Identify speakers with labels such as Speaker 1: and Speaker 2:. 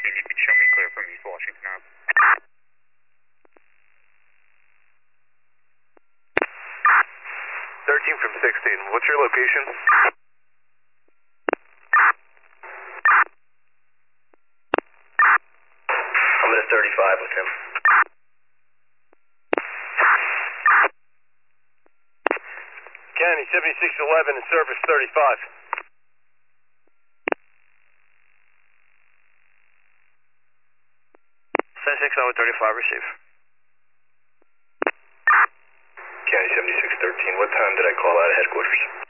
Speaker 1: you can show me clear from East Washington Ave.
Speaker 2: 13 from 16. What's your location?
Speaker 3: I'm at a 35 with him.
Speaker 2: County 7611 and service 35.
Speaker 3: 76-35, receive.
Speaker 2: County 7613, what time did I call out of headquarters?